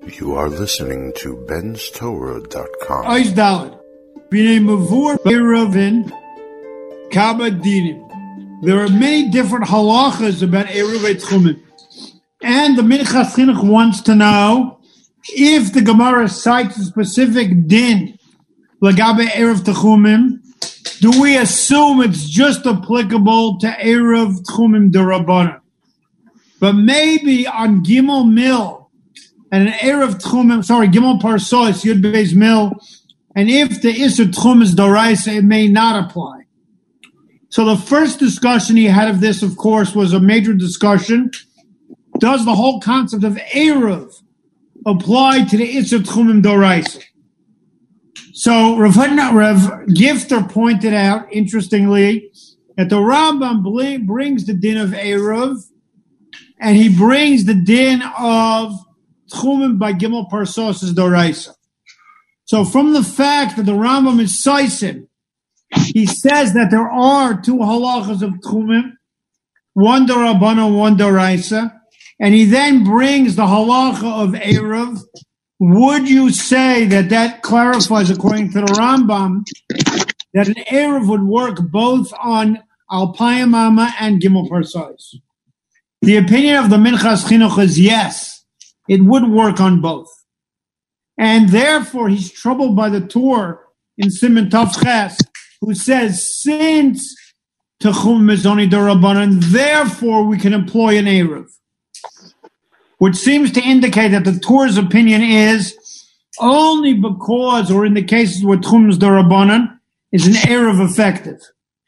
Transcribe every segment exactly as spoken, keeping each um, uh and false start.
You are listening to Ben's Torah dot com. Ois Dalet. B'nei Mavur Eravin Kaba Dinim. There are many different halachas about Eruv Tchumim. And the Minchas Chinuch wants to know if the Gemara cites a specific din Lagabe Eruv Tchumim, do we assume it's just applicable to Eruv Tchumim D'Rabbanan? But maybe on Gimel Mil and an Eruv Tchumim, sorry, Gimel Parsois, Yud Beis Mil, and if the Isser Tchum is Doraisa, it may not apply. So the first discussion he had of this, of course, was a major discussion. Does the whole concept of Eruv apply to the Isser Tchumim Doraisa? So Rav, Rav Gifter pointed out, interestingly, that the Rambam brings the din of Eruv, and he brings the din of Tchumim by Gimel Parsos as Doraisa. So from the fact that the Rambam is Saisim, he says that there are two halachas of Tchumim, one D'Rabbanan, one Doraisa, and he then brings the halacha of Eruv. Would you say that that clarifies, according to the Rambam, that an Eruv would work both on Alpayim Amma and Gimel Parsos? The opinion of the Minchas Chinuch is yes, it would work on both. And therefore, he's troubled by the Torah in Siman Tov Ches, who says, since Tchum is only D'Rabbanan, therefore we can employ an Eruv. Which seems to indicate that the Torah's opinion is only because, or in the cases where Tchum is D'Rabbanan, is an Eruv effective.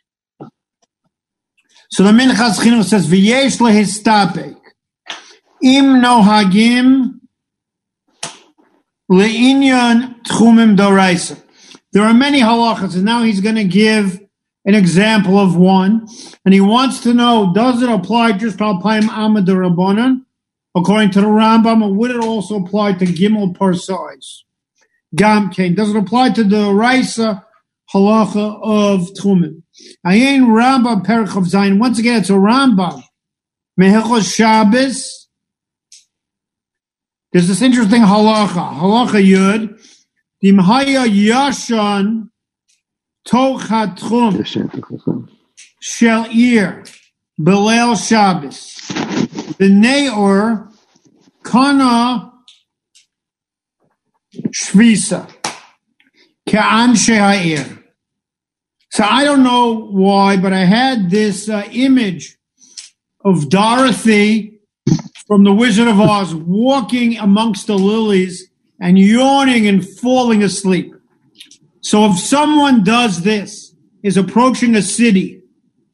So the Minchas Chinuch says, V'yesh lehistapek im nohagim le'inyan Tchumim Doraisa. There are many halachas, and now he's going to give an example of one, and he wants to know, does it apply just to Alpayim Amma D'Rabbanan, according to the Rambam, or would it also apply to Gimel Parsois? Gamkein, does it apply to the Raisa halacha of Tchumim? Ayin Rambam Perich of Zayin. Once again, it's a Rambam. Mehechos Shabbos. There's this interesting halacha. Halacha Yud. Dimhaya Yashan Toch HaTchum Shel Ir Belel Shabbos. The Neor Kana Shvisa Ka'anshe Ha'ir. So I don't know why, but I had this uh, image of Dorothy from The Wizard of Oz walking amongst the lilies and yawning and falling asleep. So if someone does this, is approaching a city,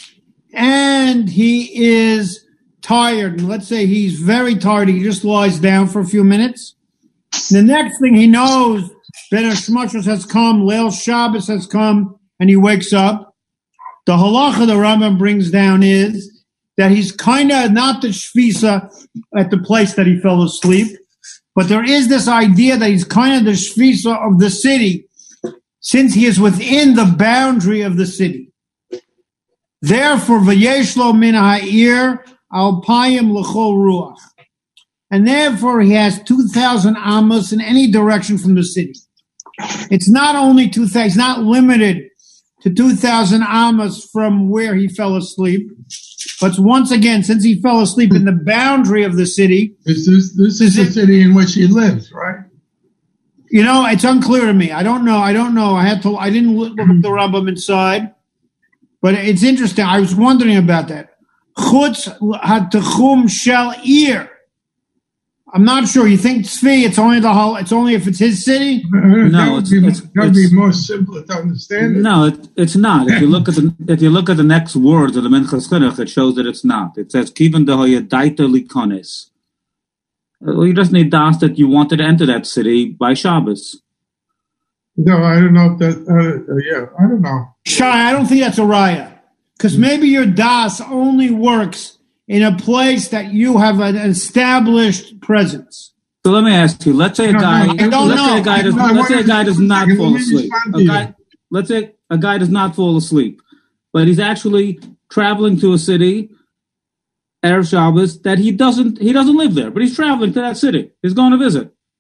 and he is tired, and let's say he's very tired, he just lies down for a few minutes, the next thing he knows, Ben Hashmashos has come, Leil Shabbos has come, and he wakes up. The halacha the Rambam brings down is that he's kind of not the shvisa at the place that he fell asleep, but there is this idea that he's kind of the shvisa of the city, since he is within the boundary of the city. Therefore, v'yeshlo min ha'ir alpayim l'chol ruach. And therefore, he has two thousand amos in any direction from the city. It's not only two thousand, it's not limited to two thousand amos from where he fell asleep. But once again, since he fell asleep in the boundary of the city. This is, this is the it, city in which he lives, right? You know, it's unclear to me. I don't know. I don't know. I had to, I didn't look at the Rambam inside. But it's interesting. I was wondering about that. Chutz hatachum shel ir. I'm not sure. You think Tzvi, it's only the whole, it's only if it's his city? No, it's it's going to be more simple to understand it. No, it, it's not. If you look at the if you look at the next words of the Minchas Chinuch, it shows that it's not. It says Kivan dehoya daita likones. Well, you just need das that you wanted to enter that city by Shabbos. No, I don't know if that. Uh, uh, yeah, I don't know. Shai, I don't think that's a raya, because maybe your das only works in a place that you have an established presence. So let me ask you. Let's say a guy. No, no, let's know. say a guy does. No, let's say a guy does not fall asleep. A guy, let's say a guy does not fall asleep, but he's actually traveling to a city, Erev Shabbos, that he doesn't. He doesn't live there, but he's traveling to that city. He's going to visit.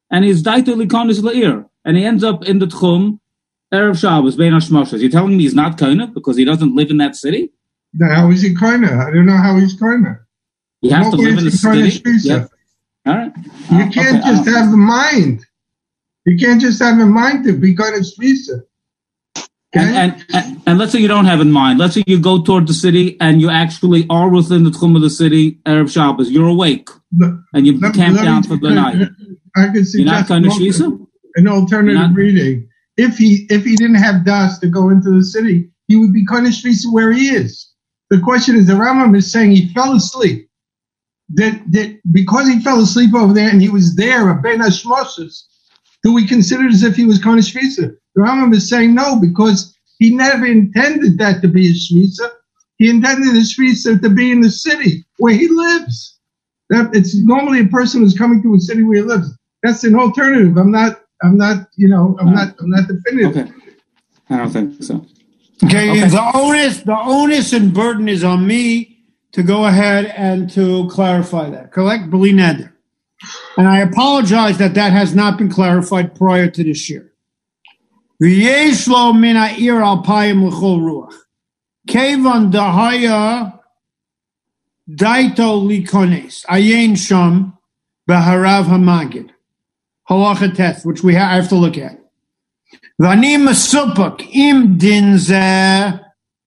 and he's daita likonis le'ir, and he ends up in the tchum, Erev Shabbos, Bein HaShmoshes. You're telling me he's not koine because he doesn't live in that city? Now, how is he koine? I don't know how he's koine. He has to live in the city? Yep. All right. You Uh, can't okay, just uh, have a mind. You can't just have a mind to be koine shvisa. And, and, and, and let's say you don't have in mind. Let's say you go toward the city and you actually are within the tchum of the city, Erev Shabbos. You're awake. And you Let- camp let down me- for the night. I could You're not suggest koine an shvisa? alter- an alternative You're not- reading. If he if he didn't have das to go into the city, he would be koine shvisa where he is. The question is, the Rambam is saying he fell asleep. That that because he fell asleep over there and he was there, a Bein HaShmoshes, do we consider it as if he was koine shvisa? The Rambam is saying no, because he never intended that to be a shvisa. He intended a shvisa to be in the city where he lives. That it's normally a person who's coming to a city where he lives. That's an alternative. I'm not. I'm not. You know. I'm not. I'm not definitive. Okay. I don't think so. Okay, Okay. the onus, the onus and burden is on me to go ahead and to clarify that. Correct, B'li neder. And I apologize that that has not been clarified prior to this year. V'yesh lo min ha'ir alpayim l'chol ruach. Kevan dahaya daito likones. Ayin sham beharav hamagid. Halacha test, which we ha- I have to look at. V'ani masupuk im din zeh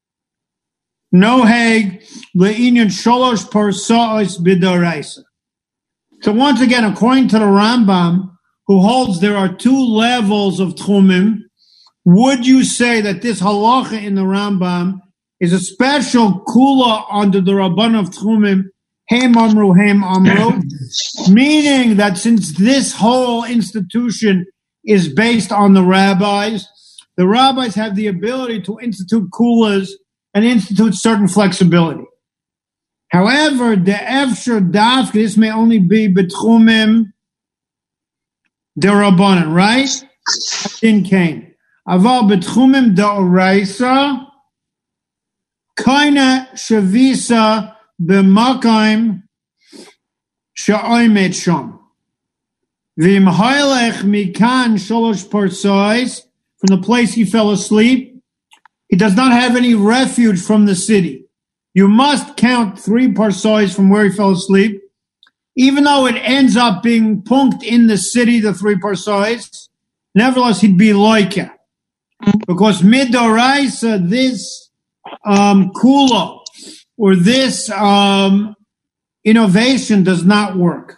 noheg le'inyan sholosh parsa'os b'doraisa. So once again, according to the Rambam, who holds there are two levels of tchumim, would you say that this halacha in the Rambam is a special kula under the Rabban of tchumim, Heim Amru, Heim Amru, meaning that since this whole institution is based on the rabbis, the rabbis have the ability to institute kulas and institute certain flexibility. However, the efshar dafka, this may only be betchumim derabanan, right? In Cain. Aval betchumim da'oraisa, kaina shavisa b'makayim sha'oimet sham. V'im hailech mikan sholosh parsais, from the place he fell asleep, he does not have any refuge from the city. You must count three parsais from where he fell asleep, even though it ends up being punked in the city, the three parsais. Nevertheless, he'd be loika, because midoraisa, this um, kula or this um, innovation does not work.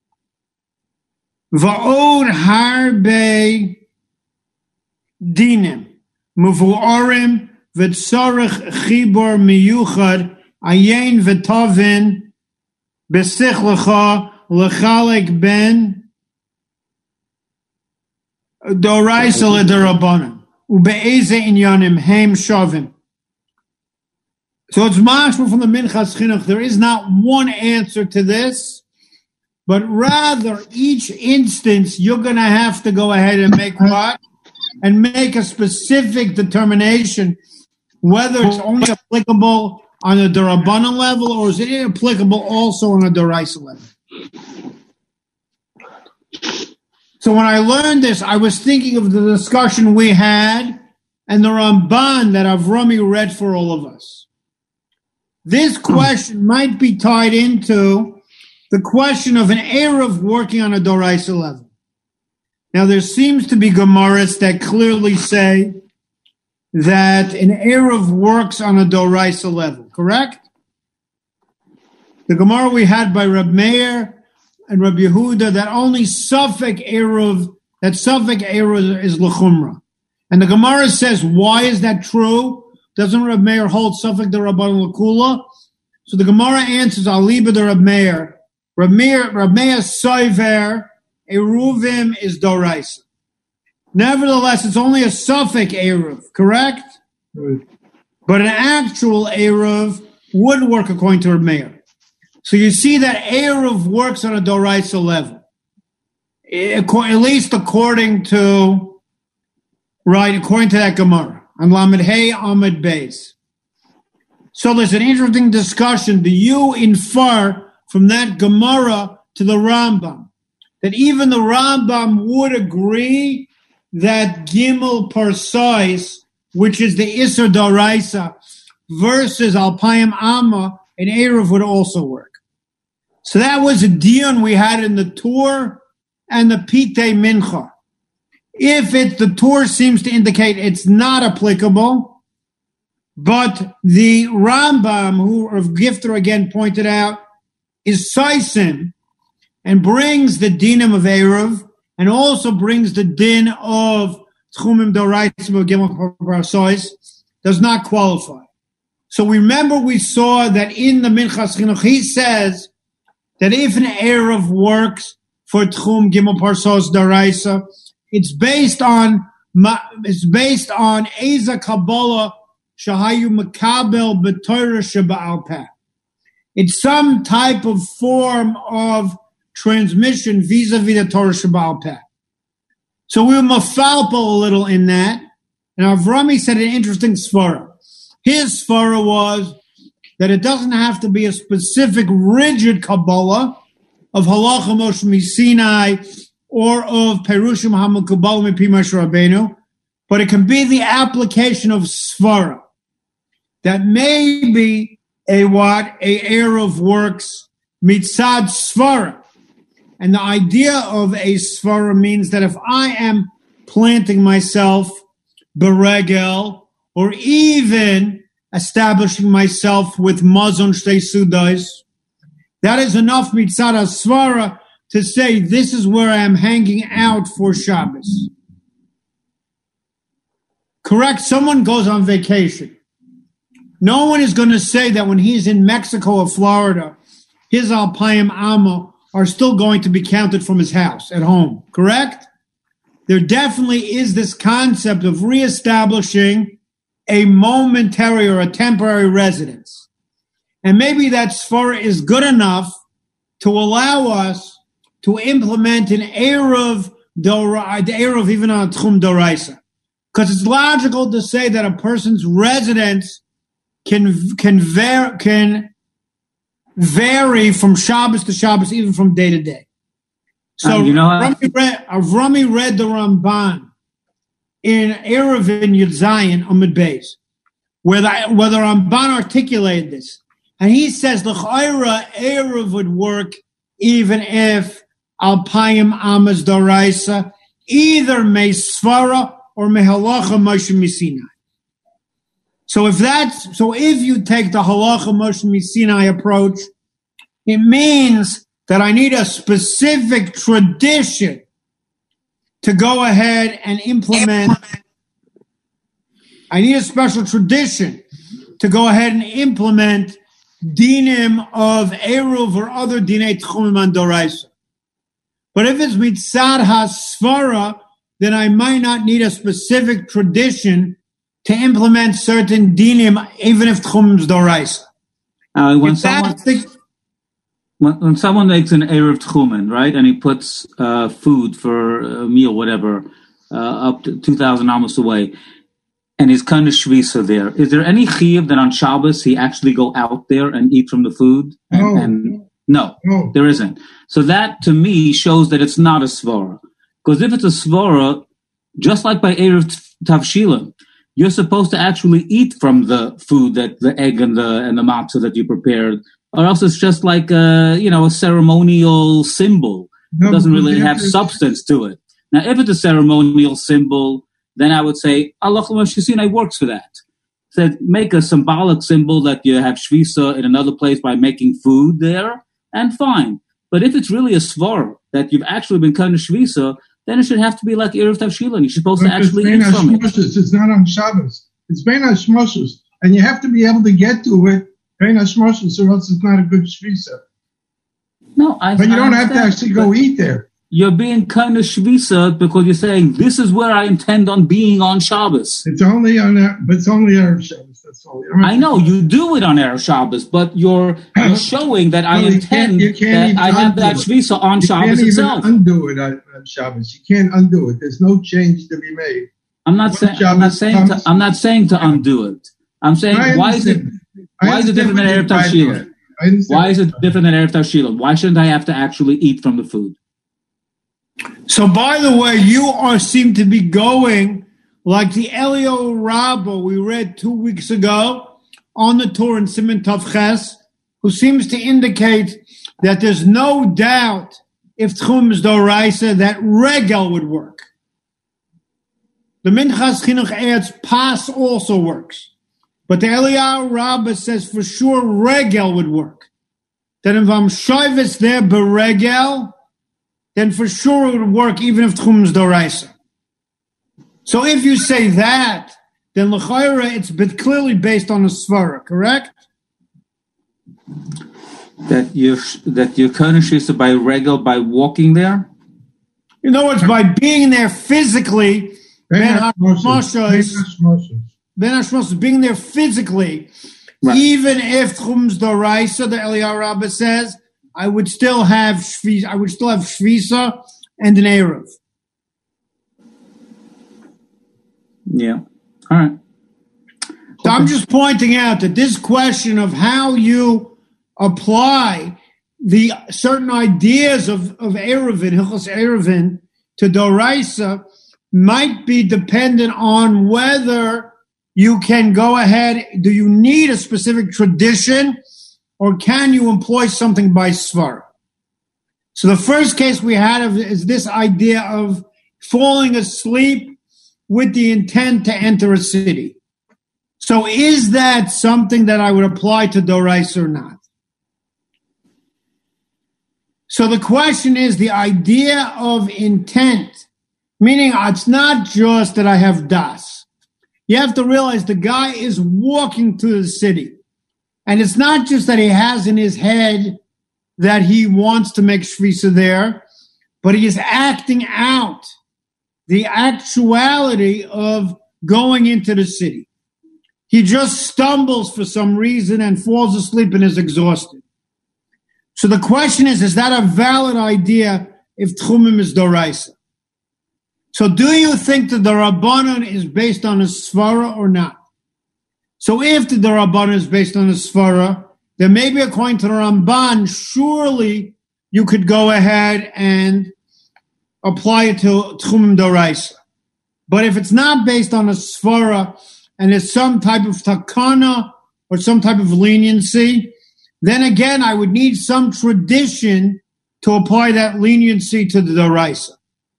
Va'od harbe dinim muvu'arim v'tzarech chibor miyuchad ayin v'tovin b'sichlecha lechalek ben doraisa l'derabanan ube'eze inyanim heim shavim. So it's mashma from the Minchas Chinuch. There is not one answer to this, but rather each instance you're going to have to go ahead and make what? And make a specific determination whether it's only applicable on a Darabanan level or is it applicable also on a Doraisa level. So when I learned this, I was thinking of the discussion we had and the Ramban that Avrami read for all of us. This question might be tied into the question of an Erev working on a Doraisa level. Now, there seems to be Gemaras that clearly say that an Erev works on a Doraisa level, correct? The Gemara we had by Reb Meir and Reb Yehuda that only Suffolk Erev, that Suffolk Erev is L'chumra. And the Gemara says, why is that true? Doesn't Reb Meir hold Suffolk the Rabban L'kula? So the Gemara answers, Aliba the Reb Meir. Reb Meir, Reb Meir Soiver, Eruvim is Doraisa. Nevertheless, it's only a Suffolk Eruv, correct? Right. But an actual Eruv would work according to Reb Meir. So you see that Eruv works on a Doraisa level. At least according to, right, according to that Gemara. On Lamed Hey Amid Beis. So there's an interesting discussion. Do you infer from that Gemara to the Rambam that even the Rambam would agree that Gimel Parsais, which is the Isser Doraisa, versus Alpayim Amma and Erev would also work. So that was a dion we had in the Tur and the Pitei Mincha. If it, the Tur seems to indicate it's not applicable, but the Rambam, who Rav Gifter again pointed out, is Saisim and brings the dinim of Erev and also brings the din of Tchumim Doraisa Gimel Parsais, does not qualify. So we remember we saw that in the Minchas Chinuch, he says that if an Erev works for Tchum Gimel Parsos Doraisa, it's based on it's based on Eza Kabbalah Shahayu Makabel B'Torah Sheba'al Peh. It's some type of form of transmission vis-a-vis the Torah Sheba'al Peh. So we were mafalpal a little in that. And Avrami said an interesting svara. His svara was that it doesn't have to be a specific rigid Kabbalah of Halacha Moshe Misinai or of Perushim HaMekubal Mipi Moshe Rabbeinu, but it can be the application of svara. That maybe a what? A Erev works mitzad svara. And the idea of a svara means that if I am planting myself beregel, or even establishing myself with mazon shtei sudas, that is enough mitzad svara to say this is where I am hanging out for Shabbos. Correct? Someone goes on vacation. No one is going to say that when he's in Mexico or Florida, his Alpayim Amma are still going to be counted from his house at home. Correct? There definitely is this concept of reestablishing a momentary or a temporary residence. And maybe that svara is good enough to allow us to implement an Erev, the Erev even on Tchum Doraisa. Because it's logical to say that a person's residence can can, var- can vary from Shabbos to Shabbos, even from day to day. So um, you know, Avrami read, Avrami read the Ramban in Erev in Yud Zayin Amud Beis, where the, where the Ramban articulated this. And he says, L'chayra Erev would work even if Alpayim Amas Doraisa, either Meisvara or Mehalacha Moshe Misinai. So if that's, so if you take the Halacha Moshe Misinai approach, it means that I need a specific tradition to go ahead and implement. I need a special tradition to go ahead and implement dinim of Eruv or other dinei Tchumim and Doraisa. But if it's mitzad hasvara, then I might not need a specific tradition to implement certain dinim, even if Tchumim is Doraisa. Uh, when, someone, the, when, when someone makes an Erev Tchumen, right, and he puts uh, food for a meal, whatever, uh, up to two thousand amos away, and he's kind of shvisa there, is there any chiyuv that on Shabbos he actually go out there and eat from the food? And, no. And, no, no, there isn't. So that, to me, shows that it's not a svara. Because if it's a svara, just like by Erev Tavshila, you're supposed to actually eat from the food, that the egg and the and the matzah that you prepared, or else it's just like a, you know, a ceremonial symbol. No, it doesn't really have to... substance to it. Now, if it's a ceremonial symbol, then I would say Allah Moshe works for that. Said make a symbolic symbol that you have shvisa in another place by making food there, and fine. But if it's really a svar that you've actually been kind of shvisa, then it should have to be like Erev Tavshila. You're supposed but to actually eat from it. It's not on Shabbos. It's Bein HaShmoshes. And you have to be able to get to it, Bein HaShmoshes, or else it's not a good shvisa. No, I But you I don't have to actually go eat there. You're being kind of shvisa because you're saying, this is where I intend on being on Shabbos. It's only on, but it's only Erev Shabbos. That's all. I know, you do it on Erev Shabbos, but you're, you're showing that I no, intend you can't, you can't that I have that shvisa on you Shabbos can't itself. Even undo it on, on Shabbos. You can't undo it. There's no change to be made. I'm not saying. I'm not saying. To, I'm not saying to undo it. I'm saying why is it? Why is it different than Erev Tavshila? Why is it different than Erev Tavshila? Why shouldn't I have to actually eat from the food? So, by the way, you are seem to be going like the Elio Rabba we read two weeks ago on the Torah in Siman Tov Ches, who seems to indicate that there's no doubt if Tchum is Doraisa that Regel would work. The Minchas Chinuch adds Pas also works. But the Eliyahu Rabbah says for sure Regel would work. That if I'm Shoivis there Beregel, then for sure it would work even if Tchum is Doraisa. So if you say that, then L'chaira it's clearly based on a Svara, correct? That you that you're Kodesh by Regel by walking there? In other words, by being there physically, Ben Hashmoshes, Ben Hashmoshes, being there physically, right. Even if Tchum's Doraisa, the Eliyahu Rabbah says, I would still have Shvisa, I would still have Shvisa and an Erev. Yeah. All right. So I'm just pointing out that this question of how you apply the certain ideas of, of Erevin, Hilchos Erevin, to Doraisa might be dependent on whether you can go ahead, do you need a specific tradition, or can you employ something by Svara? So the first case we had of is this idea of falling asleep with the intent to enter a city. So is that something that I would apply to Doraisa or not? So the question is the idea of intent, meaning it's not just that I have das. You have to realize the guy is walking through the city. And it's not just that he has in his head that he wants to make Shvisa there, but he is acting out the actuality of going into the city. He just stumbles for some reason and falls asleep and is exhausted. So the question is, is that a valid idea if Tchumim is Doraisa? So do you think that the Rabbanon is based on a Svara or not? So if the Rabbanon is based on a Svara, then maybe according to the Ramban, surely you could go ahead and apply it to Tchumim Doraisa. But if it's not based on a Svara and it's some type of takana or some type of leniency, then again, I would need some tradition to apply that leniency to the Doraisa.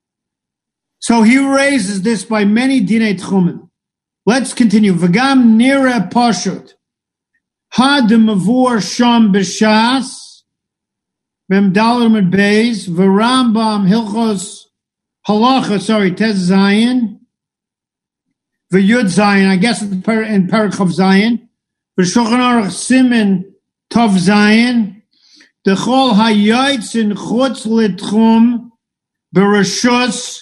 So he raises this by many dinei tchumim. Let's continue. V'gam nira pashut. Ha de mavur sham b'shas. Mem dalar med beis. V'rambam hilchos halacha, sorry, tes zayin. V'yud zayin, I guess in Parak of Zayin. V'shulchan aruch simen Tov Zayin, the Chol Hayotzin Chutz Litchum Bereshus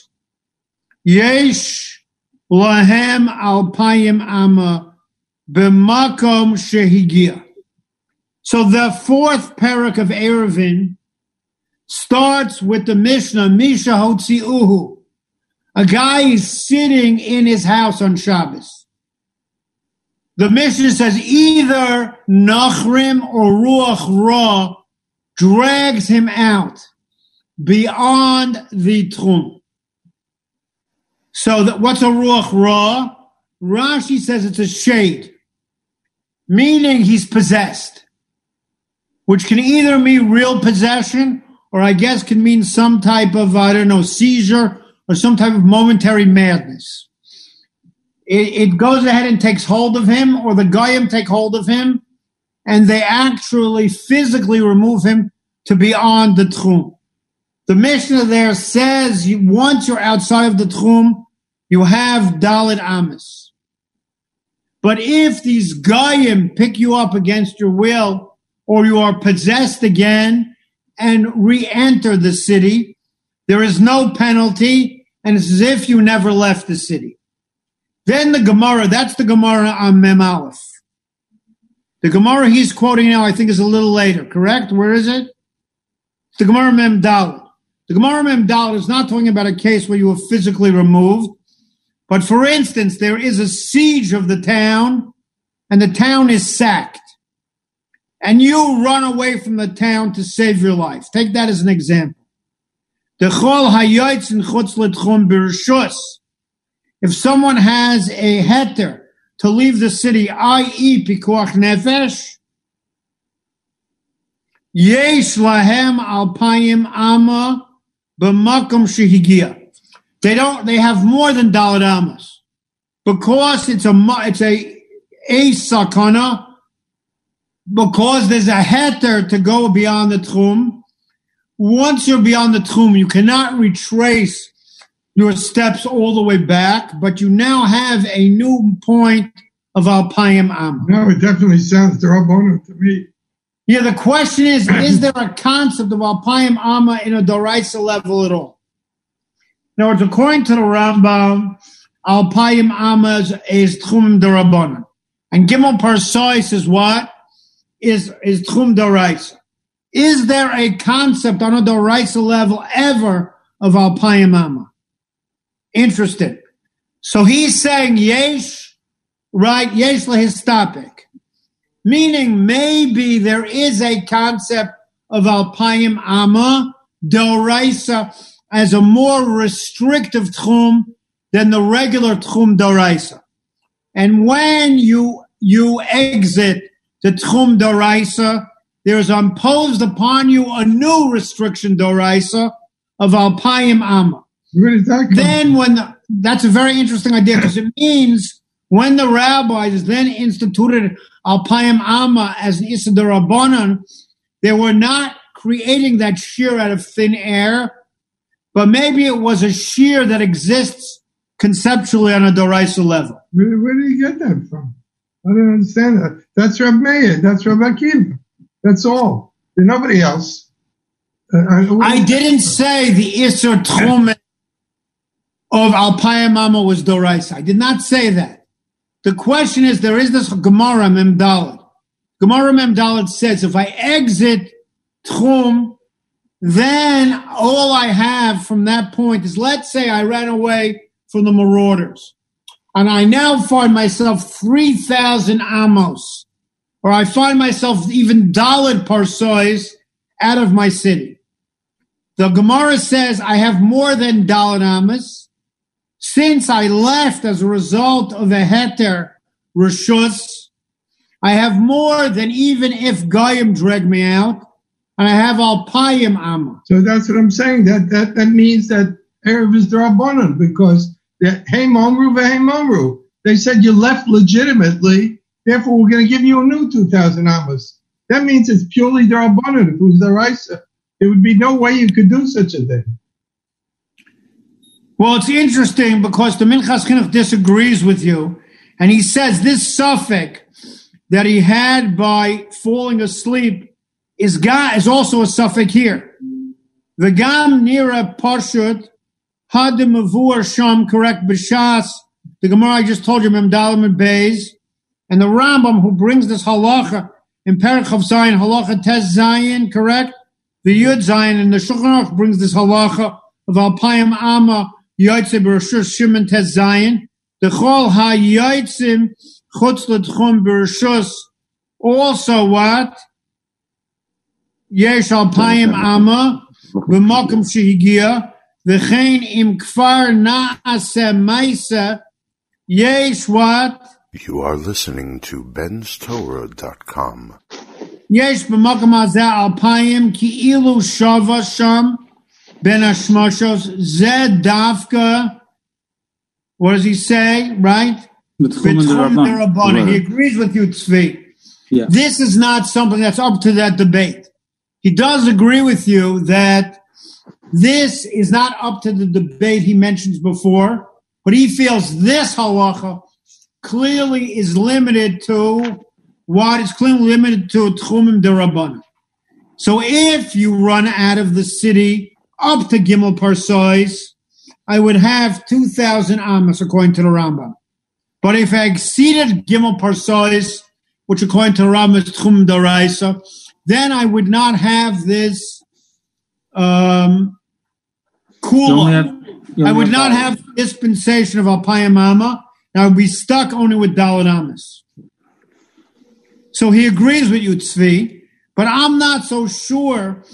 Yesh Lahem Alpayim Ama B'Makom Shehigia. So the fourth parak of Erevin starts with the Mishnah, Misha Hotzi Uhu. A guy is sitting in his house on Shabbos. The Mishnah says either Nachrim or Ruach Ra drags him out beyond the Tchum. So that, what's a Ruach Ra? Rashi says it's a shade, meaning he's possessed, which can either mean real possession or I guess can mean some type of, I don't know, seizure or some type of momentary madness. It, it goes ahead and takes hold of him, or the Goyim take hold of him, and they actually physically remove him to beyond the Tchum. The Mishnah there says you, once you're outside of the Tchum, you have Dalit Amis. But if these Goyim pick you up against your will, or you are possessed again and re-enter the city, there is no penalty, and it's as if you never left the city. Then the Gemara, that's the Gemara on Mem Aleph. The Gemara he's quoting now, I think, is a little later, correct? Where is it? The Gemara Mem Dalet. The Gemara Mem Dalet is not talking about a case where you were physically removed, but for instance, there is a siege of the town, and the town is sacked, and you run away from the town to save your life. Take that as an example. Dechol hayotzin chutz l'tchum b'rishus. If someone has a heter to leave the city, that is pikuach nefesh, yesh lahem alpayim amma b'makom shehigia. They don't. They have more than daled amas because it's a it's a a sakana. Because there's a heter to go beyond the tchum. Once you're beyond the tchum, you cannot retrace your steps all the way back, but you now have a new point of alpayim amma. No, it definitely sounds d'Rabbanan to me. Yeah, the question is, is there a concept of alpayim amma in a doraisa level at all? In other words, according to the Rambam, alpayim amma is, is tchum d'Rabbanan. And Gimel Parsois is what? Is is tchum doraisa. Is there a concept on a doraisa level ever of alpayim amma? Interesting. So he's saying yesh, right? Yesh lahistapik, meaning maybe there is a concept of alpayim amma doraisa as a more restrictive tchum than the regular tchum doraisa. And when you you exit the tchum doraisa, there is imposed upon you a new restriction doraisa of alpayim amma. Where does that come Then when the, that's a very interesting idea because it means when the rabbis then instituted alpayim amma as an issa d'Rabbanan, they were not creating that shear out of thin air, but maybe it was a shear that exists conceptually on a doraisa level. Where, where do you get that from? I don't understand that. That's Reb Meir. That's Reb Akiva. That's all. There's nobody else. Uh, I, I didn't say the Isser Tchum of Alpayim Amma was Doraisa. I did not say that. The question is, there is this Gemara Mem Daled. Gemara Mem Daled says, if I exit Tchum, then all I have from that point is, let's say I ran away from the marauders, and I now find myself three thousand amos, or I find myself even daled parsois out of my city. The Gemara says I have more than daled amos, since I left as a result of a heter rishus. I have more than even if Goyim drag me out, and I have alpayim amma. So that's what I'm saying. That that that means that Erev is d'Rabbanan, because hey Momru v'hei Momru. They said you left legitimately, therefore we're going to give you a new two thousand amos. That means it's purely d'Rabbanan. If it was d'Oraisa, there would be no way you could do such a thing. Well, it's interesting because the Minchas Chinuch disagrees with you, and he says this suffix that he had by falling asleep is ga, is also a suffix here. V'gam nira parshut had the mavur sham correct b'shas. The Gemara I just told you, Mem Dalim and Beis, and the Rambam who brings this halacha in Perek Chav Zayin, halacha Tes Zayin, correct? The Yud Zayin, and the Shulchan Aruch brings this halacha of Alpayim Amma Yotzei B'Rishus Shimon Tes Zayin. The Chol HaYotzim Chutz L'Tchum B'Rishus. Also what? Yesh Alpayim Amma B'Makom Shehigia V'chein Im Kfar Na'aseh Maisa Yesh what? You are listening to Ben's Torah dot com. Yesh b'makom hazeh alpayim ki'ilu shava sham ben hashmashos zeh davka. What does he say? Right? B'tchum d'Rabbanan. He agrees with you, Tzvi. Yeah. This is not something that's up to that debate. He does agree with you that this is not up to the debate he mentions before, but he feels this halacha clearly is limited to what is clearly limited to Tchumim d'Rabbanan. So if you run out of the city up to Gimel Parsois, I would have two thousand amos according to the Rambam. But if I exceeded Gimel Parsois, which according to the Rambam is Tchumim d'Oraisa, then I would not have this um, kula. I would not have dispensation of Alpayim Amma. I would be stuck only with Daled Amos. So he agrees with you, Tzvi, but I'm not so sure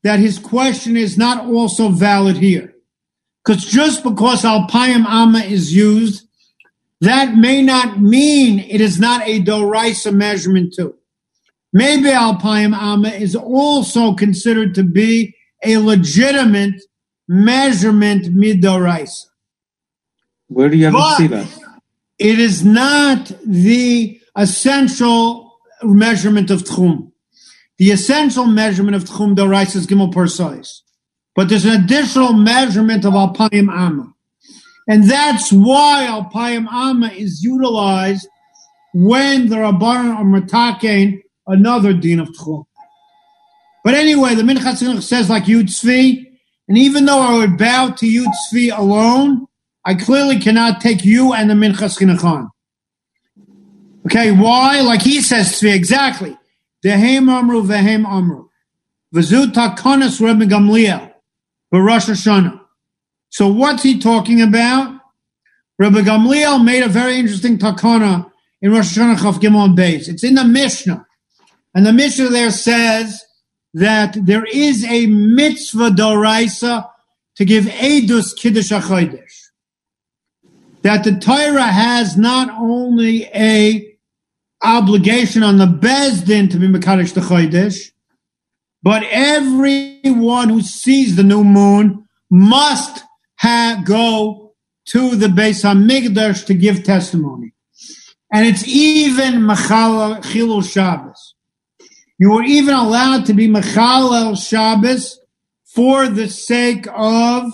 that his question is not also valid here. Because just because Alpayim Amma is used, that may not mean it is not a Doraisa measurement too. Maybe Alpayim Amma is also considered to be a legitimate measurement mid-Doraisa. Where do you ever But see that? it is not the essential measurement of Tchum. The essential measurement of Tchum Doraisa is Gimel Persais. But there's an additional measurement of Alpayim Amma. And that's why Alpayim Amma is utilized when the Rabbanan are matakein another din of Tchum. But anyway, the Minchas Chinuch says like Yud Tzvi, and even though I would bow to Yud Tzvi alone, I clearly cannot take you and the Minchas Chinuch on. Okay, why? Like he says Tzvi, exactly. Dehem Amru Vehem Amru. V'zu Takonos Rebbe Gamliel. Rosh Hashanah. So what's he talking about? Rebbe Gamliel made a very interesting takana in Rosh Hashanah Chaf Gimel Beis. It's in the Mishnah. And the Mishnah there says that there is a mitzvah doraisa to give Eidus Kiddush HaChodesh. That the Torah has not only a obligation on the Beis Din to be Mekadesh the Chodesh, but everyone who sees the new moon must have, go to the Beis HaMikdash to give testimony. And it's even Mechalel Chilul Shabbos. You are even allowed to be Mechalel Shabbos for the sake of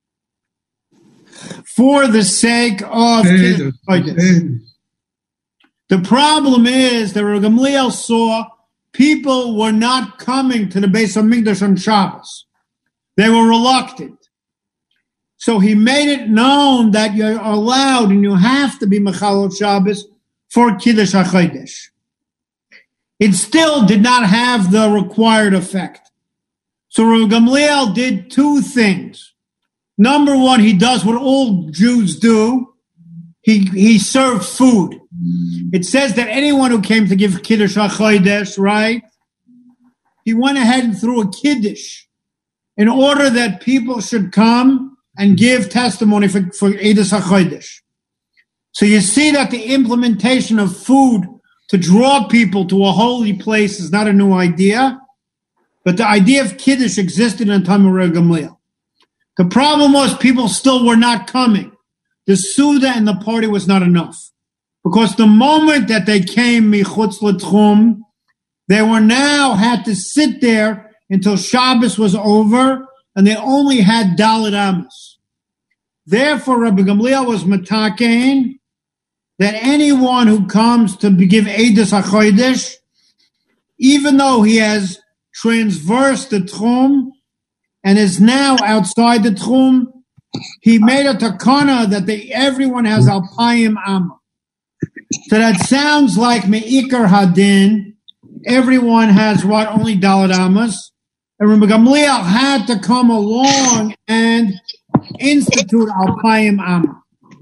for the sake of Kiddush Chodesh. The problem is that Rav Gamliel saw people were not coming to the Beis HaMikdash on Shabbos. They were reluctant. So he made it known that you're allowed and you have to be Mechalel Shabbos for Kiddush HaChodesh. It still did not have the required effect. So Rav Gamliel did two things. Number one, he does what all Jews do. He, he served food. It says that anyone who came to give Kiddush HaChodesh, right, he went ahead and threw a Kiddush in order that people should come and give testimony for, for Eidus HaChodesh. So you see that the implementation of food to draw people to a holy place is not a new idea, but the idea of Kiddush existed in the time of Rav Gamliel. The problem was people still were not coming. The Suda and the party was not enough. Because the moment that they came michutz l'tchum, they were now had to sit there until Shabbos was over, and they only had Dalet Amos. Therefore, Rabbi Gamliel was matakein that anyone who comes to give Eidus HaChodesh, even though he has transversed the Tchum and is now outside the Tchum, he made a takana that they, everyone has Alpayim Amma. So that sounds like Me'ikar Hadin. Everyone has what? Only Dalet Amos. And Rabbi Gamliel had to come along and institute Alpayim Amma.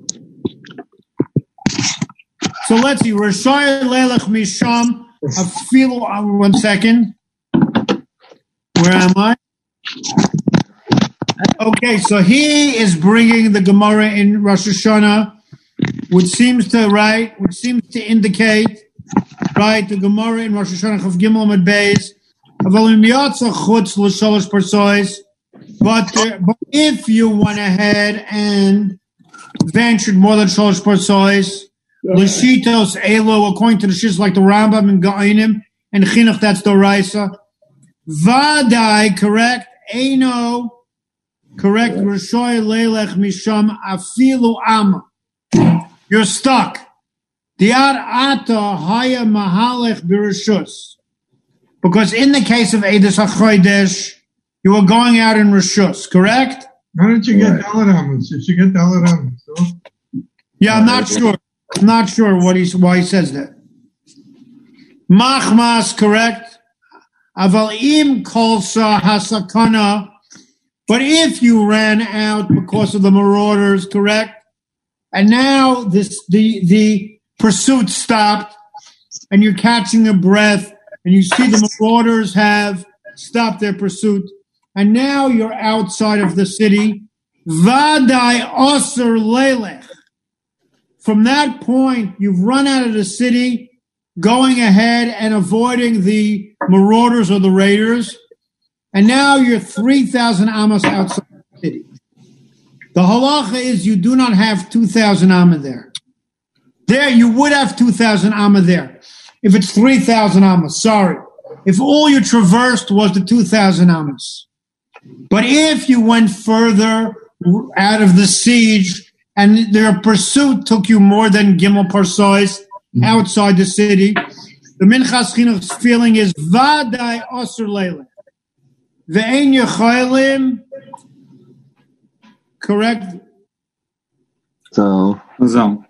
So let's see. Rashai Lelech Misham Afilu. One second. Where am I? Okay, so he is bringing the Gemara in Rosh Hashanah, which seems to right, which seems to indicate, right, the Gemara in Rosh Hashanah Chav Gimel Amud Beis. But uh, but if you went ahead and ventured more than Shalosh Parsois, L'shitos Elo, according to the Shiz like the Rambam and Ga'inim and Chinuch, that's the Raisa. Vadai, correct? Eino, correct? Rishoy Lelech Misham Afilu Amma. You're stuck. Diad Ata Haya Mahalech Birishus. Because in the case of Eidus HaChodesh, you were going out in Rishus, correct? Why don't you get Dalet Amos? You should get Dalet Amos. So? Yeah, I'm not sure. I'm not sure what he's, why he says that. Machmas, correct? Aval im kolsa hasakana. But if you ran out because of the marauders, correct? And now this the the pursuit stopped, and you're catching a breath, and you see the marauders have stopped their pursuit. and now you're outside of the city. Vadai Osir Lelech. From that point, you've run out of the city, going ahead and avoiding the marauders or the raiders, and now you're three thousand amos outside the city. The halacha is you do not have two thousand amma there. There, you would have two thousand amma there. If it's three thousand amos, sorry. If all you traversed was the two thousand amos. But if you went further out of the siege and their pursuit took you more than Gimel Parsois outside the city, the Minchas Chinuch's feeling is Vadai Osir Leilech. Ve'en Yecholim, correct? So, so.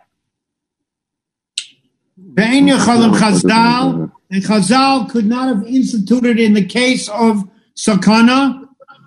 Ve'en Yecholim Chazdal, and Chazal could not have instituted in the case of Sakana,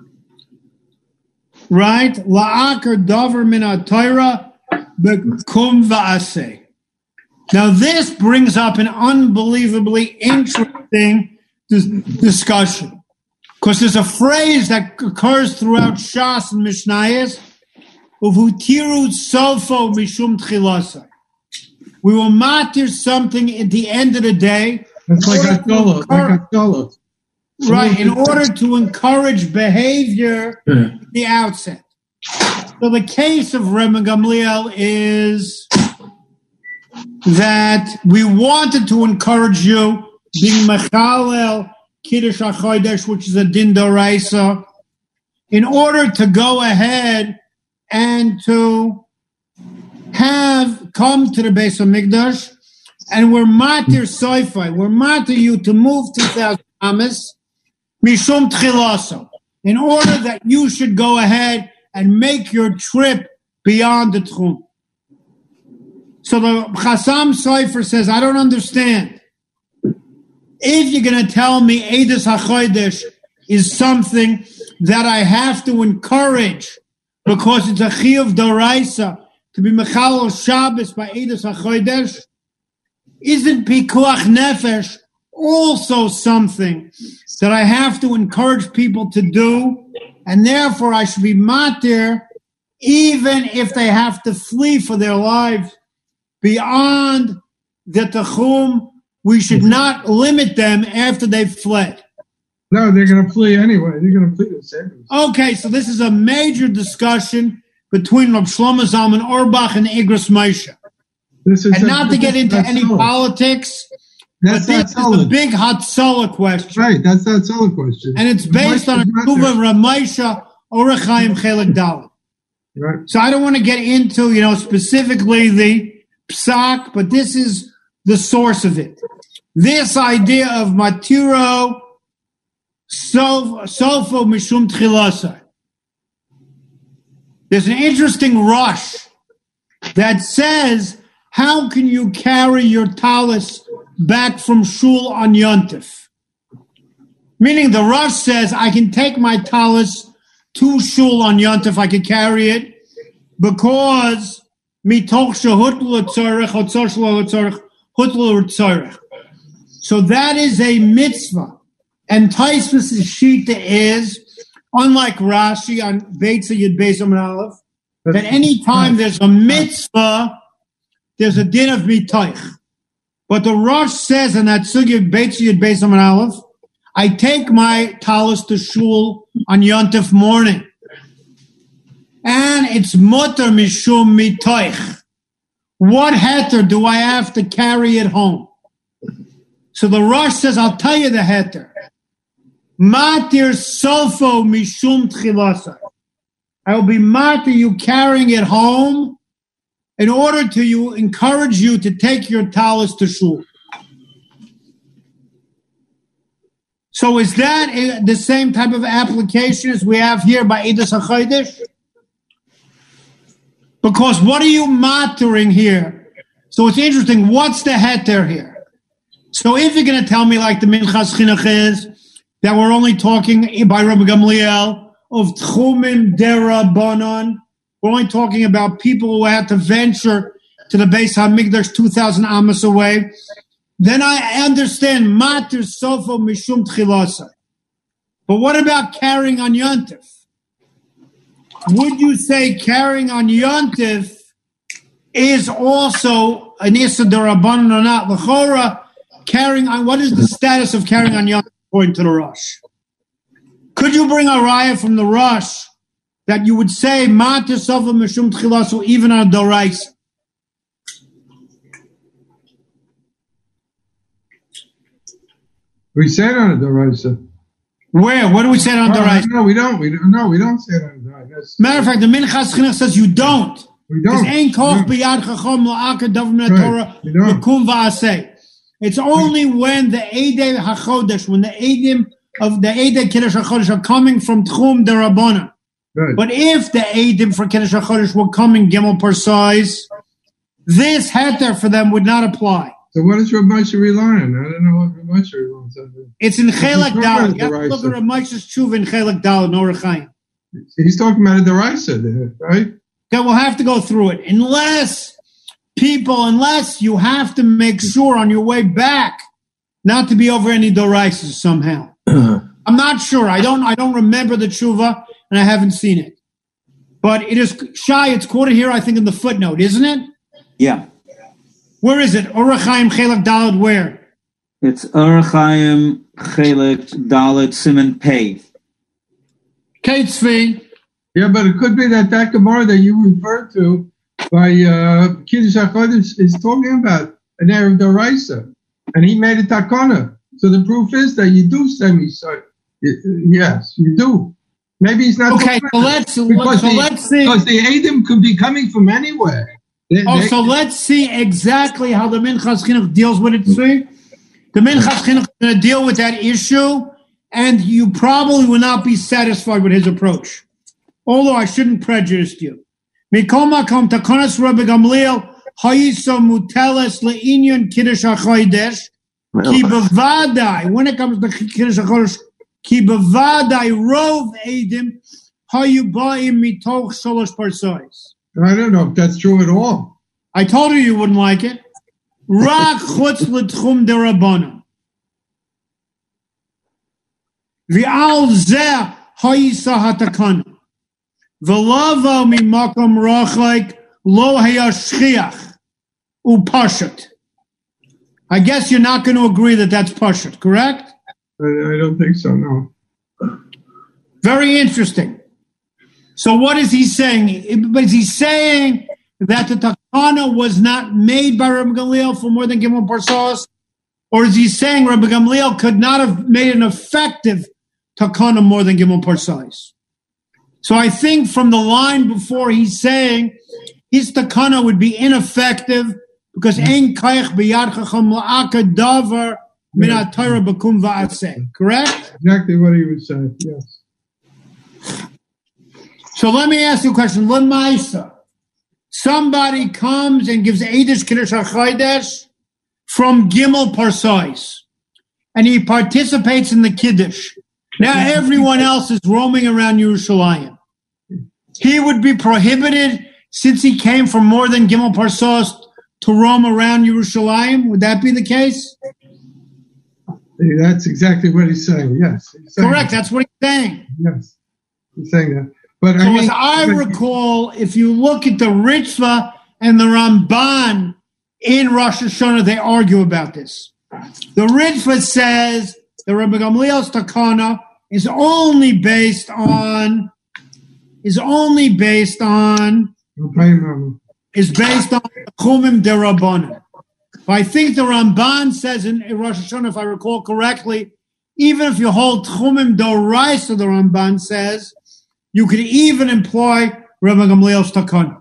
right? La'akar davar min ha'Torah bekum va'aseh. Now this brings up an unbelievably interesting dis- discussion, because there's a phrase that occurs throughout Shas and Mishnayos, uvutiru sofo mishum tchilasai. We will matir something at the end of the day. It's like a dolo, like a dolo. Right, in order to encourage behavior Yeah. at the outset. So the case of Rebbe Gamliel is that we wanted to encourage you being Mechalel Kiddush HaChodesh, which is a Din Doraisa, in order to go ahead and to have come to the Beis HaMikdash, and we're matir soifai, we're matir you to move two thousand amas, mishum tchilaso, in order that you should go ahead and make your trip beyond the Tchum. So the Chassam Sofer says, I don't understand. If you're going to tell me Eidos HaChodesh is something that I have to encourage because it's a Chiyuv Doraisa to be Mechalel Shabbos by Eidos HaChodesh, isn't Pikuach Nefesh also something that I have to encourage people to do, and therefore I should be matir even if they have to flee for their lives beyond the Tachum? We should not limit them after they've fled. No, they're going to flee anyway. They're going to flee to save us. Okay, so this is a major discussion between Rav Shlomo Zalman Auerbach and Igros Moshe. This is And a- not to get into that's any solid. politics, That's but not this is the solid. big Hatzalah question. Right, that's not solid question. And it's based on a Tuva Ramesha Orechaim Chelik Dalet. Right. So I don't want to get into, you know, specifically the psak, but this is the source of it. This idea of matiro sofo mishum tchilasai. There's an interesting rush that says, how can you carry your talis back from shul on Yontif? Meaning the rush says, I can take my talis to shul on Yontif, I can carry it, because mitoch shehutlu tzorech, otzor shelo tzorech, hutlu tzorech. So that is a mitzvah. And Taisvus' shita is, unlike Rashi on Beitza Yud Beis Amud Aleph, that any time there's a mitzvah, there's a din of mitoich. But the Rosh says in that sugya Beitza Yud Beis Amud Aleph, I take my talis to shul on Yontif morning. And it's mutter mishum mitoich. What heter do I have to carry it home? So the Rosh says, I'll tell you the heter. Matir sofo mishum tchilasa. I will be matir you carrying it home in order to you encourage you to take your talis to shul. So is that the same type of application as we have here by Eidos HaChodesh? Because what are you matering here? So it's interesting. What's the heter here? So if you're going to tell me like the Minchas Chinuch is, that we're only talking by Rabbi Gamliel of Tchumim Derabanan, we're only talking about people who had to venture to the Beis HaMikdash two thousand amos away, then I understand Matir Sofo Mishum Tchilasa. But what about carrying on Yontif? Would you say carrying on Yontif is also an Issa D'Rabbanan or not? L'chora, carrying on, what is the status of carrying on Yontif according to the Rosh? Could you bring a raya from the Rosh that you would say, Ma Tesova Mishum Tchilasu, even on a Doraisa? We say it on a Doraisa. Where? What do we say on Oh, Doraisa? no, we don't. We don't. No, we don't say it on a Doraisa. Matter of fact, the Minchas Chinuch says you don't. We Because don't. ain't koch We b'yad chacham la'akad davar min Right. Torah We don't. v'kum va'aseh. It's only when the Eidei HaChodesh, when the Eidim of the Eidei Kiddush HaChodesh are coming from Tchum D'Rabbanan. Right. But if the Eidim for Kiddush HaChodesh were coming Gimel Parsais, this heter for them would not apply. So what does Rav Moshe rely on? I don't know what Rav Moshe relies on. It's in Chelek It's Daled. not You have to look at Rav Moshe's Tshuva in Chelek Daled, no Rechaim. He's talking about a Doraisa there, right? Okay, we'll have to go through it. Unless people, unless you have to make sure on your way back not to be over any Doraisas somehow. I'm not sure. I don't I don't remember the tshuva, and I haven't seen it. But it is shy, it's quoted here, I think, in the footnote, isn't it? Yeah. Where is it? Orachaim Chelek Daled, where? It's Orachaim Chelek Dalet Siman Pei. Kate Tzvi. Yeah, but it could be that that Gemara that you referred to by uh, Kiddush HaChodesh is talking about an Erev Doraisa, and he made a takana. So the proof is that you do semi. So yes, you do. Maybe he's not. Okay, so let's so because the, let's see. because the Adam could be coming from anywhere. They, Oh, they- so let's see exactly how the Minchas Chinuch deals with it. See, the Minchas Chinuch is going to deal with that issue, and you probably will not be satisfied with his approach. Although I shouldn't prejudice you. Mikol makom takonas Rabbi Gamliel hayiso muteles le'inyan kiddush hachodesh ki bevadai. When it comes to kiddush hachodesh, ki bevadai rov edim hayu ba'im mitoch sholosh parsais. I don't know if that's true at all. I told you you wouldn't like it. Rak chutz l'tchum derabbanan. V'al zeh hayisa hatakana. V'lavo mimakom rachlik lo haya shchiach upashat. I guess you're not going to agree that that's pashat, correct? I, I don't think so. No. Very interesting. So what is he saying? But is he saying that the takana was not made by Rabbi Gamliel for more than Gimel Parsos? Or is he saying Rabbi Gamliel could not have made an effective takana more than Gimel Parsos? So I think from the line before he's saying his takana would be ineffective because ein kaich b'yad chacham la'aka davar min ha'torah b'kum va'aseh. Correct? Exactly what he was saying. Yes. So let me ask you a question. Lemaisa, somebody comes and gives Eidish Kiddush HaChodesh from Gimel Parsais, and he participates in the Kiddush. Now everyone else is roaming around Yerushalayim. He would be prohibited, since he came from more than Gimel Parsais, to roam around Yerushalayim. Would that be the case? That's exactly what he's saying. Yes. He's saying Correct. that. That's what he's saying. Yes. He's saying that. But So I mean, as I recall, if you look at the Ritva and the Ramban in Rosh Hashanah, they argue about this. The Ritva says the Rabbi Gamliel's takana is only based on is only based on is based on Chumim Derabbanan. I think the Ramban says in Rosh Hashanah, if I recall correctly, even if you hold Chumim Doraisa, the Ramban says, you could even employ Rabbi Gamliel's takana,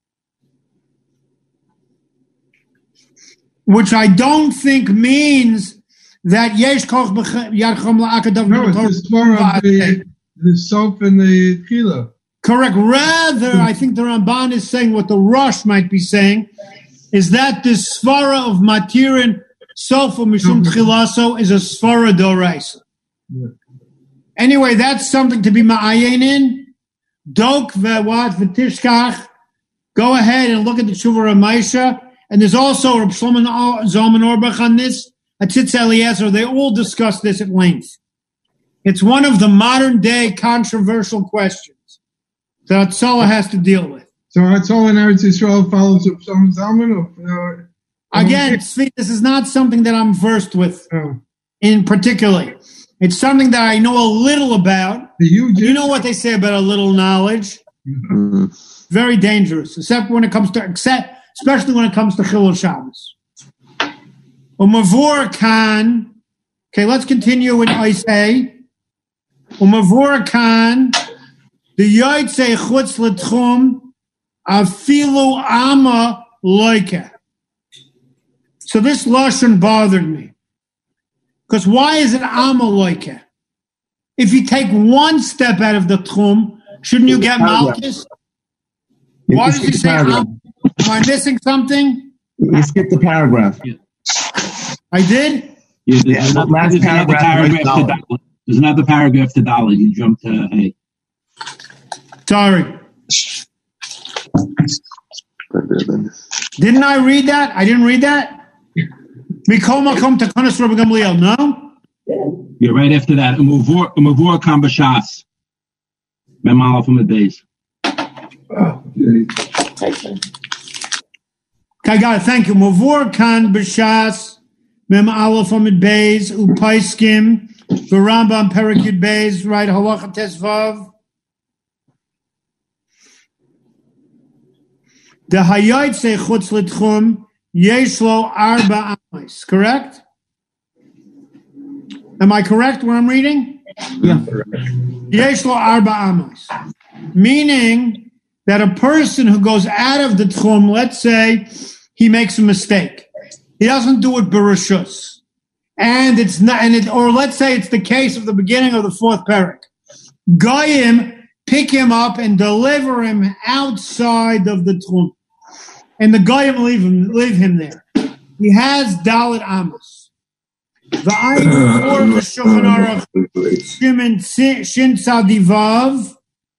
which I don't think means that yesh koch yad chom la'akadav. no, it's the Svara of the, the soap and the Tchila. Correct. Rather, I think the Ramban is saying what the Rosh might be saying is that the svara of matirin sofa mishum tchilaso is a svara doraisa. Yeah. Anyway, that's something to be ma'ayin in. Dok ve'wat v'tishkach. Go ahead and look at the Tshuva Ramaisha. And there's also Reb Shlomo Zalman Auerbach on this. Atzitz Eliezer. They all discuss this at length. It's one of the modern day controversial questions that Hatzalah has to deal with. So Hatzalah in Eretz Yisrael follows up some Zalman? Or, uh, Again, Tzvi, this is not something that I'm versed with oh. in particularly. It's something that I know a little about. You, you know what they say about a little knowledge? Mm-hmm. Very dangerous, except when it comes to, except, especially when it comes to Chilul Shabbos. Umavur Khan. Okay, let's continue with Isai. Umavur Khan. The Yotzei Chutz L'Tchum Afilu Ama Loike. So this lashon bothered me. Because why is it Ama Loike? If you take one step out of the Tchum, shouldn't you get Malchus? Why does he say Ama? Am I missing something? You skipped the paragraph. I did? Yeah, there's, Yeah, another, last there's another paragraph paragraph to Dalit. There's another paragraph to Dalit. You jumped to hey. Sorry. Didn't I read that? I didn't read that? Mikol Makom Takonos Rabbi Gamliel, no? Yeah, right after that. Umavur Umavur Kam B'Shas. Mem Aleph Amud Beis. Okay, got it. Thank you. Mavur Kan B'Shas Mem Aleph Amud Beis Upaiskim V'Rambam Perek Yud Beis, right? Halacha Tesvav. The Hayotze Chutz L'Tchum Yesh Lo Arba Amos. Correct? Am I correct where I'm reading? Yeah. Yesh Lo Arba Amos. Meaning that a person who goes out of the Tchum, let's say he makes a mistake. He doesn't do it Bereshus. And it's not, and it, or let's say it's the case of the beginning of the fourth parak. Goyim pick him up and deliver him outside of the Tchum. And the Goyim leave him, leave him there. He has Dalit Amos. The Ayin or the Shulchan Aruch Shimon Shin Tzadivav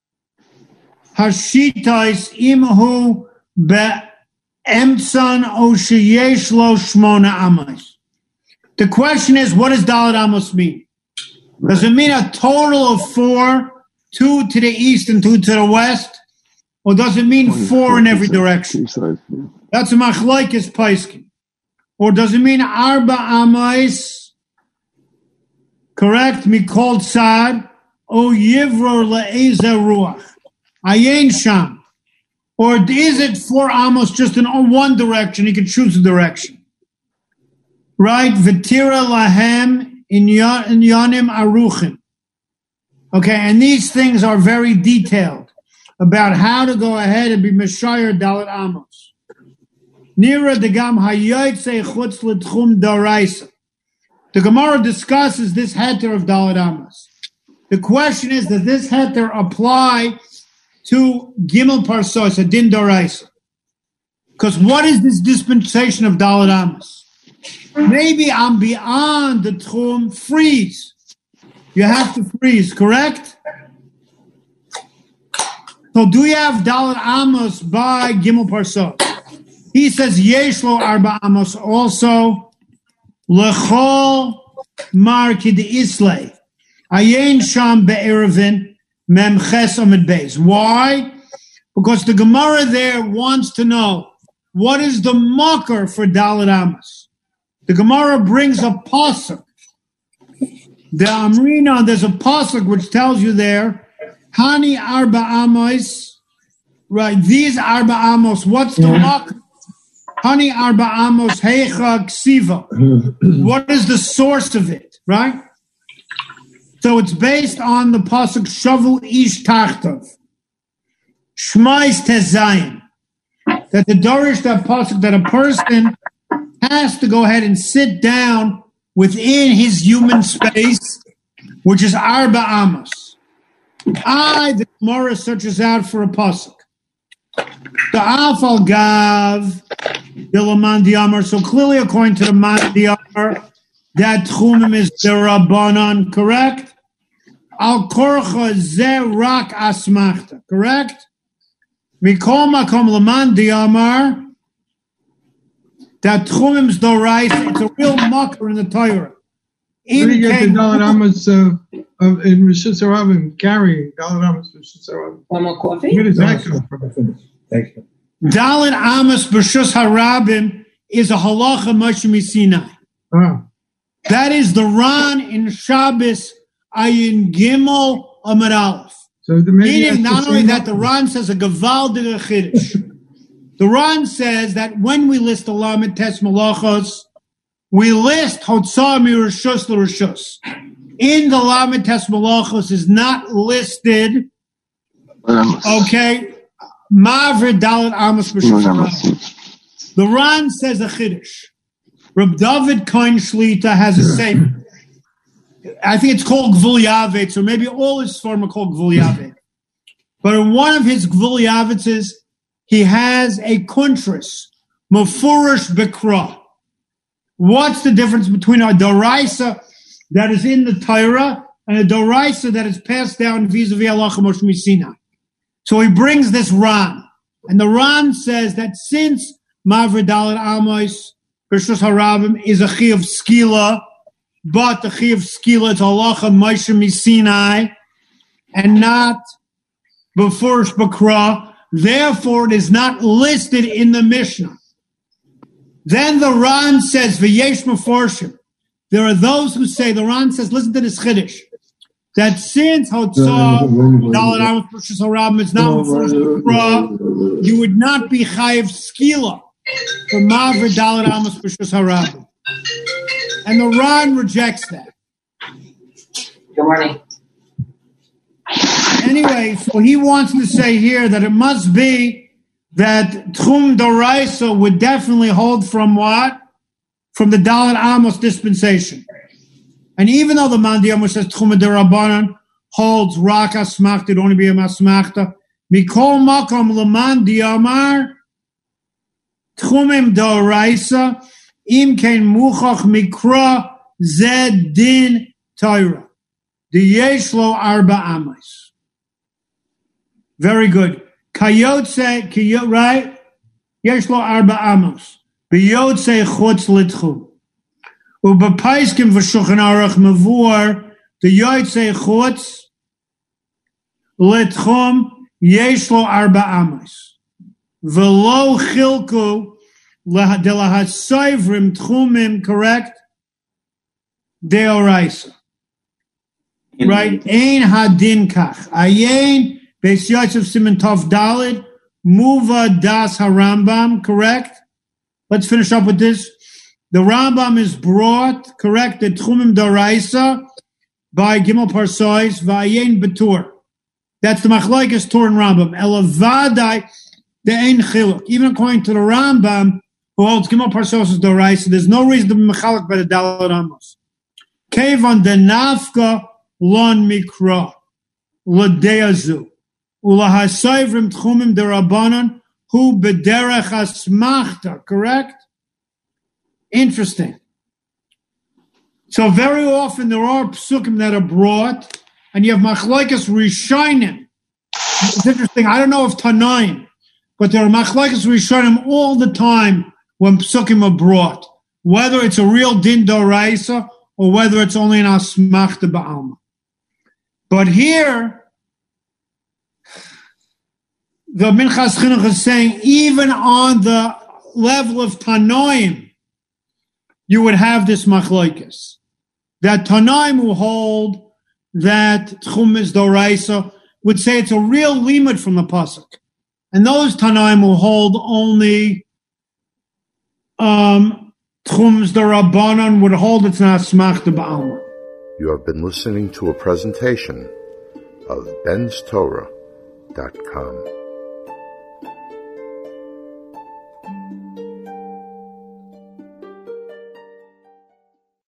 Hashitais Imhu Be'emtzan O Sheyesh Lo Shmona Amos. The question is, what does Dalit Amos mean? Does it mean a total of four, two to the east and two to the west? Or does it mean four in every direction? That's a machlokes paiskim. Or does it mean arba amais? Correct? Mikol tzad o yivror le'eza ruach. Ayin sham. Or is it four amos just in one direction? You can choose a direction. Right? V'tira lahem in yanim aruchim. Okay, and these things are very detailed about how to go ahead and be Meshayar Dalit Amos. Nira degam hayotze chutz l'tchum daraisa. The Gemara discusses this heter of Dalit Amos. The question is, does this heter apply to Gimel Parsos, a din daraisa? Because what is this dispensation of Dalit Amos? Maybe I'm beyond the tchum, freeze. You have to freeze, correct? So do you have Dalit Amos by Gimel Parsos? He says Yesh Lo Arba Amos also. Lechol Mar Kid Islay. Ayin Sham Be'erevin Mem Ches Amid Beis. Why? Because the Gemara there wants to know what is the mocker for Dalit Amos. The Gemara brings a pasuk. The Amrina, there's a pasuk which tells you there, Hani Arba Amos, right? These Arba Amos, what's the mocker? Hani Arba Amos Heicha Ksiva. What is the source of it, right? So it's based on the pasuk Shavu Ish Tachtov. Shmais Tezayin. That the Dorish, that pasuk, that a person has to go ahead and sit down within his human space, which is Arba Amos. I, the Gemara searches out for a pasuk. The Afal Gav, the Laman Diamar. So clearly, according to the Man Diamar, that Tchumim is the Rabbanon, correct? Al Korcha Ze Rak Asmachta, correct? Mikol Makom Laman Diamar, that Tchumim is the right. It's a real mucker in the Torah. Where do you get the Dalit Amos uh, of, in Rishus Harabim, carrying Dalit Amos Rishus Harabim? Want more coffee? Where does that come from? Thank you. Dalit Amos B'Rishus Harabim is a halacha Moshe Misinai. Ah. That is the Ran in Shabbos Ayin Gimel Amud Aleph. So the Meaning, not only that, the Ran says a Gavaldige Chiddush. The Ran says that when we list the Lamed Tes Malachos, we list Hotzah Mirishus L'Rishus. In the Lamed Tes Malachos is not listed, okay, Mavir Dalit Amos B'Rishus. The Ran says a Chiddush. Reb David Kohen Shlita has a same. I think it's called Gvul Yavetz, or maybe all his form are called Gvul Yavetz. But in one of his Gvul Yavetzes, he has a kuntris, Mefurish Bikra. What's the difference between a Doraisa that is in the Torah and a Doraisa that is passed down vis-a-vis Allah Moshe Misinai? So he brings this Ran. And the Ran says that since Mavri Dalit Amos, B'Rishus Harabim is a Chi of Skila, but the Chi of Skila is Halacha Moshe Misinai, and not Befurish Bakra. Therefore, it is not listed in the Mishnah. Then the Ran says, V'yesh Meforshim. There are those who say, the Ran says, listen to this Chiddush, that since Hotzah Dalit Amos B'Rishus Harabim is not Befurish Bakra, you would not be Chayiv Skila for Mavri Dalit Amos B'Rishus Harabim. And the Ran rejects that. Good morning. Anyway, so he wants to say here that it must be that Tchum Doraisa would definitely hold from what? From the Dalit Amos dispensation. And even though the Mandi Amos says Tchum Derabanan holds Raka Smachta, it only be a Masmachta, Mikol Makom Lamandi Amar Tchumim Doraisa Im Kein Muchach Mikra Zed Din Torah. The Yeshlo Arba Amos. Very good. Kayotze, kayot, right? Yeshlo Arba Amos. Beyotze Chutz Litchum. Ubapaiskim v'Shulchan Aruch Mavur. The Yotze Chutz Litchum Yeshlo Arba Amos. V'lo Chilku Delahasayvrim Tchumim, correct? Deoraisa. Right? Ein Hadin Kach. Ayin Beis Yosef Siman Tov Dalid, Muva Das HaRambam, correct? Let's finish up with this. The Rambam is brought, correct, the Tchumim Doraisa by Gimel Parsois, Vayin Betur. That's the Machlokes Tur and Rambam. Elavadai, the Ein Chiluk. Even according to the Rambam, who holds Gimel Parsois is Doraisa, there's no reason to be Mechalak by the Dalit Amos. Kevan de Nafka Lon Mikra, Ladeazu. Ulahasayvrim tchumim derabanan hu bederech asmachta, correct? Interesting. So very often there are psukim that are brought, and you have machlokes rishonim. It's interesting. I don't know if Tanaim, but there are machlokes rishonim all the time when psukim are brought, whether it's a real din doraisa or whether it's only an asmachta ba'alma. But here, the Minchas Chinuch is saying, even on the level of Tanoim, you would have this machlokes. That Tanoim will hold that Tchum is Doraisa, would say it's a real limud from the pasuk, and those Tanoim will hold only um, Tchum's Darabanan, would hold it's not Smachta Ba'alma. You have been listening to a presentation of Ben's Torah dot com.